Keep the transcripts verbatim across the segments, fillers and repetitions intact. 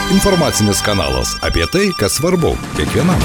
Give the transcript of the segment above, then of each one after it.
Informacinis kanalas apie tai, kas svarbu kiekvienam.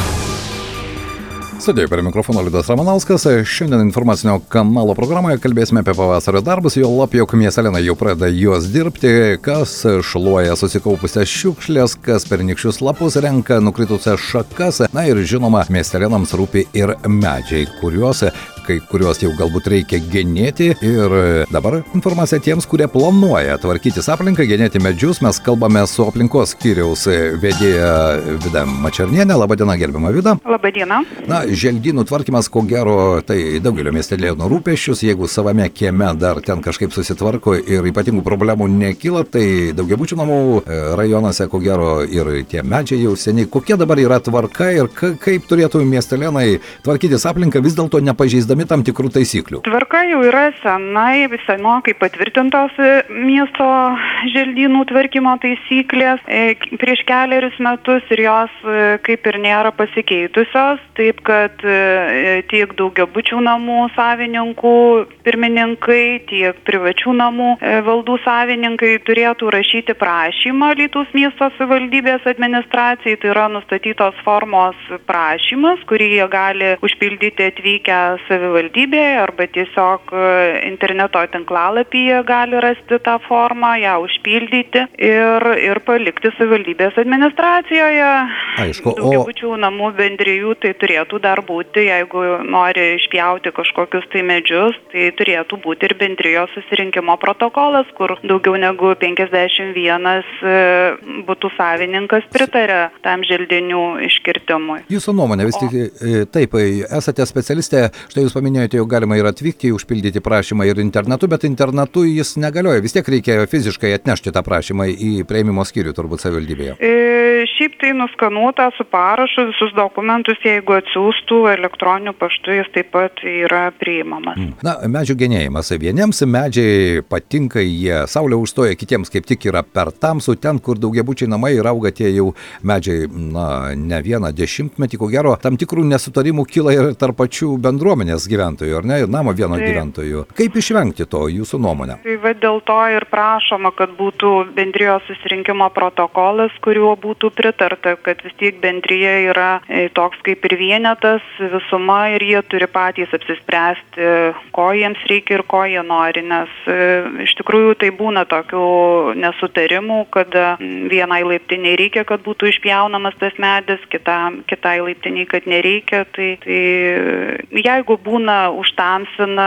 Studijoje prie mikrofono Liudas Ramanauskas. Šiandien informacinio kanalo programoje kalbėsime apie pavasario darbus, jo lab, jog miestelėnai jau pradeda juos dirbti, kas šluoja susikaupusias šiukšlės, kas pernykščius lapus renka, nukritusias šakas. Na ir žinoma, miestelėnams rūpi ir medžiai, kuriuos kai kuriuos jau galbūt reikia genėti. Ir dabar informacija tiems, kurie planuoja tvarkytis aplinką, genėti medžius. Mes kalbame su aplinkos skyriaus vedėja Vida Mačernienė. Labadiena, gerbiama Vida. Labadiena. Na, želdynų tvarkymas, ko gero, tai daugelio miestelėnų rūpesčius. Jeigu savame kieme dar ten kažkaip susitvarko ir ypatingų problemų nekyla, tai daugiabučių namų rajonuose, ko gero, ir tie medžiai jau seniai. Kokia dabar yra tvarka ir ka- kaip turėtų miestelėnai tvarkytis aplinką, vis dėlto nepažeisdami tam tikrų taisyklių? Tvarka jau yra senai, senokai patvirtintos miesto želdynų tvarkymo taisyklės prieš keliarius metus ir jos kaip ir nėra pasikeitusios, taip kad tiek daugiabučių namų savininkų pirmininkai, tiek privačių namų valdų savininkai turėtų rašyti prašymą Alytaus miesto savivaldybės administracijai, tai yra nustatytos formos prašymas, kurį jie gali užpildyti atvykę savivaldybėje arba tiesiog interneto tinklalapyje gali rasti tą formą, ją užpildyti ir, ir palikti savivaldybės administracijoje. Aišku, o... Daugiabučių namų bendrijų tai turėtų dar būti, jeigu nori išpjauti kažkokius tai medžius, tai turėtų būti ir bendrijos susirinkimo protokolas, kur daugiau negu penkiasdešimt vienas butų savininkas pritarė tam želdinių iškirtimui. Jūsų nuomonė, vis tik o... taip, esate specialistė, štai jūs paminėjote, jau galima ir atvykti, užpildyti prašymą ir internetu, bet internetu jis negalioja. Vis tiek reikia fiziškai atnešti tą prašymą į priėmimo skyrių, turbūt savivaldybėje. E, šiaip tai nuskanuota su parašu, visus dokumentus, jeigu atsiųstų elektroniniu paštu, jis taip pat yra priimamas. Na, medžių genėjimas. Vieniems medžiai patinka, jie saulė užstoja, kitiems kaip tik yra per tamsų, ten, kur daugiabučiai namai ir auga tie jau medžiai, na, ne vieną dešimtmetį, ko gero, tam tikrų nesutarimų kyla ir tarp pačių bendruomenės gyventojų, ar ne, ir namo vieno tai, gyventojų. Kaip išvengti to, jūsų nuomonė? Tai va dėl to ir prašoma, kad būtų bendrijos susirinkimo protokolas, kuriuo būtų pritarta, kad vis tiek bendrija yra toks kaip ir vienetas, visuma ir jie turi patys apsispręsti, ko jiems reikia ir ko jie nori, nes iš tikrųjų tai būna tokių nesutarimų, kad vienai laiptiniai reikia, kad būtų išpjaunamas tas medis, kita, kitai laiptiniai, kad nereikia, tai, tai jeigu būna užtamsina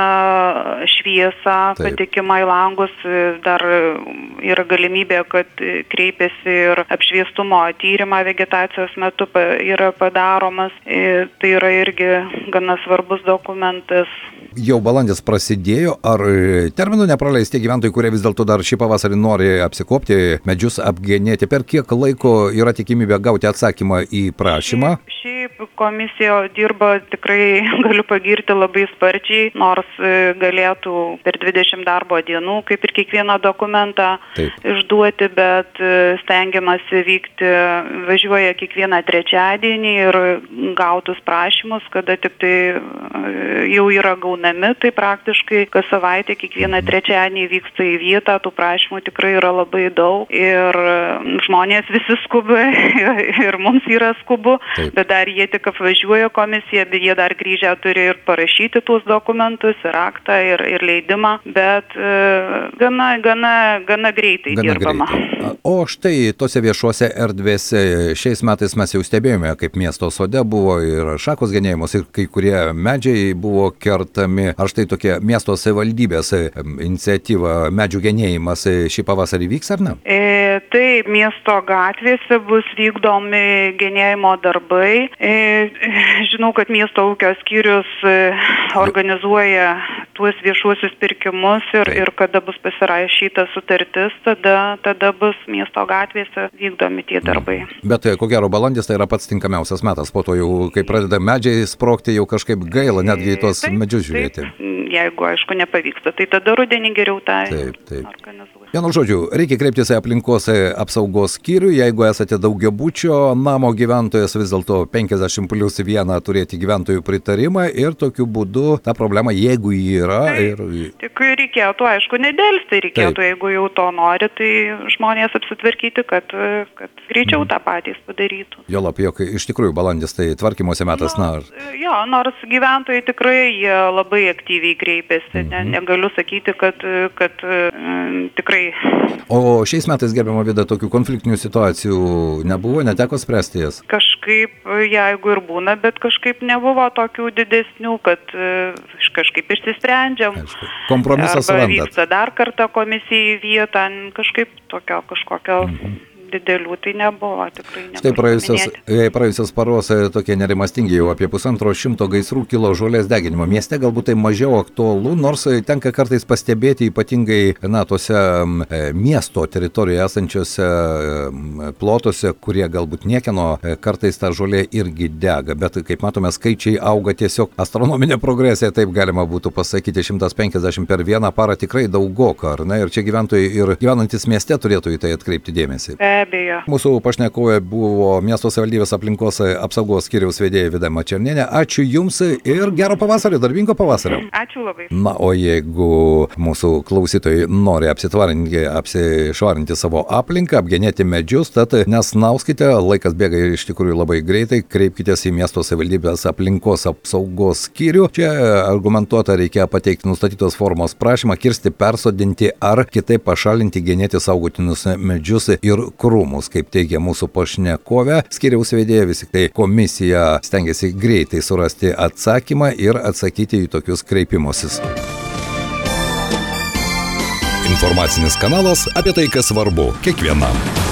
šviesą, patekimą į langus, dar yra galimybė, kad kreipiasi ir apšviestumo tyrimą vegetacijos metu yra padaromas. Tai yra irgi gana svarbus dokumentas. Jau balandis prasidėjo, ar terminų nepraleis tie gyventojai, kurie vis dėlto dar šį pavasarį nori apsikopti, medžius apgenėti? Per kiek laiko yra tikimybė gauti atsakymą į prašymą? Šiaip komisija dirba tikrai, galiu pagirti, labai sparčiai, nors galėtų per dvidešimt darbo dienų, kaip ir kiekvieną dokumentą Taip. išduoti, bet stengiamasi vykti, važiuoja kiekvieną trečiadienį ir gautus prašymus, kada tik tai jau yra gaunami, tai praktiškai kas savaitę kiekvieną trečiadienį vyksta į vietą, tų prašymų tikrai yra labai daug ir žmonės visi skuba ir mums yra skubu, Taip. bet dar jie tik apvažiuoja komisiją, bet jie dar grįžę turi ir parašyti tuos dokumentus, ir aktą, ir, ir leidimą, bet e, gana, gana, gana greitai gana dirbama. Greitai. O štai tose viešuose erdvėse šiais metais mes jau stebėjome, kaip miesto sode buvo ir šakos genėjimus, ir kai kurie medžiai buvo kertami. Ar štai tokia miesto savivaldybės iniciatyva medžių genėjimas šį pavasarį vyks ar ne? E, taip, miesto gatvėse bus vykdomi genėjimo darbai. E, žinau, kad miesto ūkio skyrius organizuoja tuos viešuosius pirkimus ir, ir kada bus pasirašyta sutartis, tada, tada bus miesto gatvėse vykdomi tie darbai. Bet ko gero balandis tai yra pats tinkamiausias metas, po to jau, kai pradeda medžiai sprogti, jau kažkaip gaila netgi į tos taip, medžius žiūrėti. Taip, jeigu, aišku, nepavyksta, tai tada rudenį geriau tą taip, taip. organizuoti. Vienu žodžiu, reikia kreiptis į aplinkos apsaugos skyrių, jeigu esate daugiabučio namo gyventojas, vis dėlto penkiasdešimt penkiasdešimt plius vieną turėti gyventojų pritarimą ir tokiu būdu tą problemą, jeigu jį yra. Tai, ir... Tik reikėtų, aišku, nedėlsti, reikėtų, Taip. jeigu jau to nori, tai žmonės apsitvarkyti, kad, kad greičiau mm. tą patys padarytų. Jo lab, jog iš tikrųjų balandis tai tvarkymosi metas, na. na jo, nors gyventojai tikrai jie labai aktyviai kreipėsi, mm-hmm. ne, negaliu sakyti, kad, kad mm, tikrai. O šiais metais, gerbiama Vida, tokių konfliktinių situacijų nebuvo, neteko spręsti jas? Kažkaip, jeigu ir būna, bet kažkaip nebuvo tokių didesnių, kad kažkaip išsisprendžiam. Aišku. Kompromisą surandat. Arba vyksta dar kartą komisija į vietą, kažkaip tokio kažkokio... Mm-hmm. didelių tai nebuvo, tikrai nebuvo. Štai praėjusios, praėjusios paros tokie nerimastingi, jau apie pusantro šimto gaisrų kilo žolės deginimo. Mieste galbūt tai mažiau aktualu, nors tenka kartais pastebėti ypatingai na, tose e, miesto teritorijoje esančiose e, plotuose, kurie galbūt niekieno, e, kartais ta žolė irgi dega. Bet kaip matome, skaičiai auga tiesiog astronominė progresija, taip galima būtų pasakyti, šimtas penkiasdešimt per vieną parą tikrai daugoka, ar ne? Ir čia gyventojai ir gyvenantis mieste turėtų į tai atkreipti dėmesį. Abejo. Mūsų pašnekovė buvo miesto savivaldybės aplinkos apsaugos skyriaus vedėja Vida Mačernienė. Ačiū Jums ir gero pavasario, darbingo pavasario. Ačiū labai. Na, o jeigu mūsų klausytojai nori apsitvarinti, apsišvarinti savo aplinką, apgenėti medžius, tad nesnauskite, laikas bėga iš tikrųjų labai greitai, kreipkitės į miesto savivaldybės aplinkos apsaugos skyrių. Čia argumentuota reikia pateikti nustatytos formos prašymą, kirsti, persodinti ar kitaip pašalinti, genėti saugotinus medžius ir krūmus, kaip teigia mūsų pašnekovė. Skyriaus vedėja vis tik tai komisija stengiasi greitai surasti atsakymą ir atsakyti į tokius kreipimosis. Informacinis kanalas apie tai, kas svarbu kiekvienam.